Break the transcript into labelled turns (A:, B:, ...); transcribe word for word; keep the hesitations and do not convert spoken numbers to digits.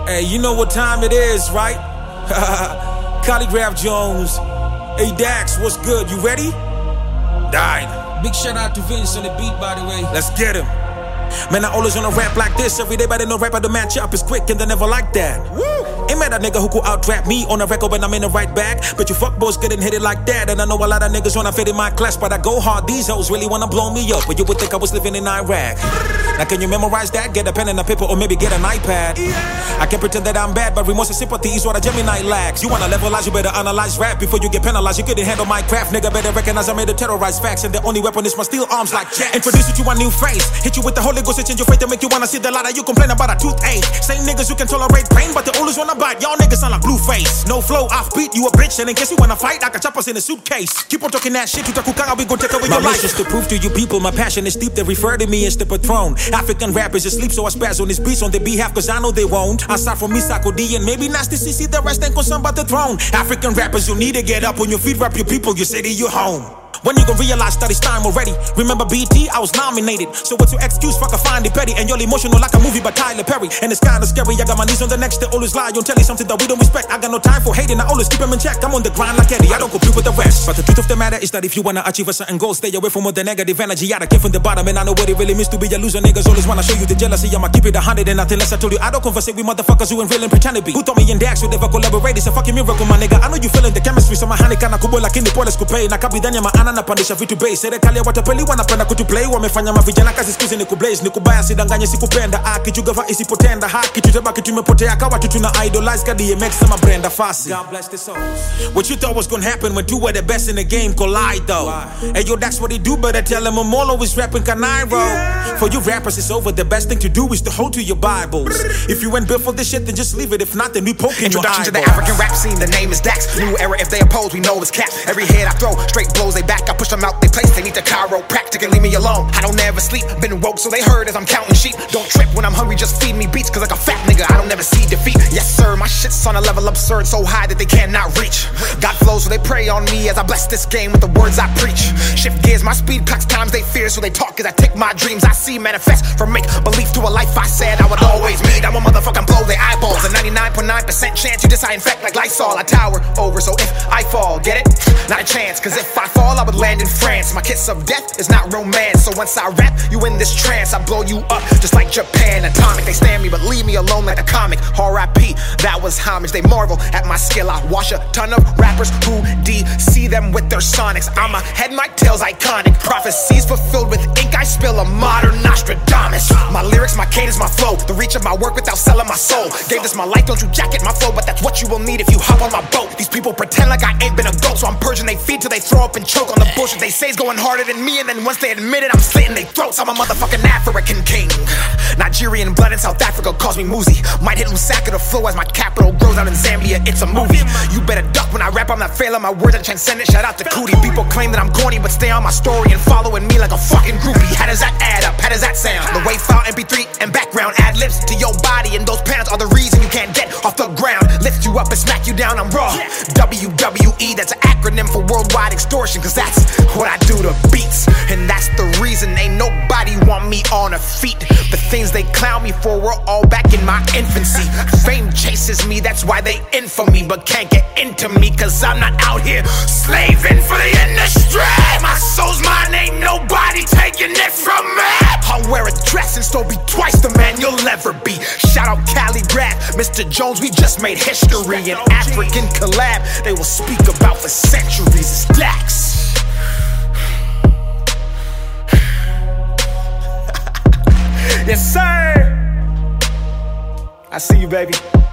A: Hey, you know what time it is, right? Calligraph Jones. Hey, Dax, what's good? You ready? Died.
B: Big shout out to Vince on the beat, by the way.
A: Let's get him. Man, I always wanna rap like this every day, but I know rap at the match up is quick and they never like that. Woo! Ain't mad at nigga who could out-rap me on a record when I'm in the right bag. But you fuckboys couldn't hit it like that. And I know a lot of niggas wanna fit in my class, but I go hard. These hoes really wanna blow me up, but you would think I was living in Iraq. Now can you memorize that? Get a pen and a paper or maybe get an iPad. I can pretend that I'm bad, but remorse and sympathy is what a Gemini lacks. You wanna levelize, you better analyze rap before you get penalized. You couldn't handle my craft, nigga better recognize I made it terrorize facts. And the only weapon is my steel arms like jacks. Introduce you to a new face, hit you with the Holy Ghost, it change your faith to make you wanna see the light. You complain about a toothache. Same niggas who can tolerate pain, but they always wanna bite. Y'all niggas sound like Blueface. No flow, off beat, you a bitch. And in case you wanna fight, I can chop us in a suitcase. Keep on talking that shit, you takukanga, we gon' take away your life. My wish is to prove to you people my passion is deep. They refer to me as the patron. African rappers asleep, so I spaz on these beats on their behalf, cause I know they won't. Aside from me, Sako D, and maybe Nasty C C, the rest ain't concerned about the throne. African rappers, you need to get up on your feet, rap your people, your city, your home. When you gon' realize that it's time already? Remember B T? I was nominated. So what's your excuse? Fuck, I find it petty. And you're emotional like a movie by Tyler Perry. And it's kinda scary, I got my knees on the next. They always lie, you tell you something that we don't respect. I got no time for hating, I always keep them in check. I'm on the grind like Eddie, I don't compete with the rest. But the truth of the matter is that if you wanna achieve a certain goal, stay away from all the negative energy. I came from the bottom and I know what it really means to be a loser. Niggas always wanna show you the jealousy. I'ma keep it a hundred and nothing less. I told you I don't converse with motherfuckers who ain't real and pretend to be. Who thought me and Dax would ever collaborate? It's a fucking miracle, my nigga. I know you feeling the chemistry. So my honey kana kubo like in the poles coupe. Na kabidanya maana na pandisha vitu bay. Serikali watapeli wanapenda kutuplay. Wamefanya mavijana kazi siku ni kublaze. Ni kubaya sidanganye sikupenda. Akijugava isipotenda. Haki tutabaki tumepotea kawa tu tuna idolize ka D M X sama Brenda Fassie. God bless the souls. What you thought was gonna happen when two were the best in the game collide though. Hey yo, that's what he do, better tell him I'm always rapping Canairo. Yeah. For you rappers it's over, the best thing to do is to hold to your Bibles. If you ain't built for this shit then just leave it, if not then we poke in your eyeballs.
C: Introduction to the African rap scene, the name is Dax. New era, if they oppose we know it's cap. Every head I throw, straight blows they back. I push them out they place, they need the chiropractic and leave me alone. I don't ever sleep, been woke so they heard as I'm counting sheep. Don't trip when I'm hungry, just feed me beats. Cause like a fat nigga, I don't never see defeat. Yes sir, my shit's on a level absurd, so high that they cannot reach. God flows so they pray on me as I bless this game with the words I preach. Shift gears, my speed clocks times they fear, so they talk as I take my dreams I see manifest. From make belief to a life I said I would always meet. I'm a motherfucking blow their eyeballs. A ninety-nine point nine percent chance you decide infect like Lysol. I tower over, so if I fall, get it? Not a chance, cause if I fall I would land in France. My kiss of death is not romance, so once I rap you in this trance I blow you up just like Japan. Atomic, they stand me but leave me alone like a comic. R I P, that was homage. They marvel at my skill. I wash a ton of rappers who D C them with their sonics. I'm a head, my tail's iconic. Prophecies fulfilled with ink, I spill a modern Nostradamus. My lyrics, my cadence, my flow, the reach of my work without selling my soul. Gave this my life, don't you jacket my flow, but that's what you will need if you hop on my boat. These people pretend like I ain't been a goat, so I'm purging they feed till they throw up and choke on the bullshit they say is going harder than me. And then once they admit it, I'm slitting their throats. I'm a motherfucking African king. Nigerian blood in South Africa calls me Muzi. Might hit Lusaka to flow as my capital grows out in Zambia. It's a movie. You better duck when I rap, I'm not failing. My words are transcendent. Shout out to Cootie. People claim that I'm corny, but stay on my story and following me like a fucking groupie. How does that add up? How does that sound? The wave file, M P three, and background ad libs to your body, and those pounds are the reason you can't get off the ground. Lift you up and smack you down, I'm raw. W W E, that's an acronym for worldwide extortion, cause that's what I do to beats. And that's the reason ain't nobody want me on a feet. The things they clown me for were all back in my infancy. Fame chases me, that's why they in for me, but can't get into me cause I'm not out here slaving for the industry. My soul's mine, ain't nobody taking it from me. I'll wear a dress and still be twice the man you'll ever be. Shout out Calligraph, Mister Jones, we just made history. An African collab they will speak about for centuries. It's Dax. Yes sir, I see you baby.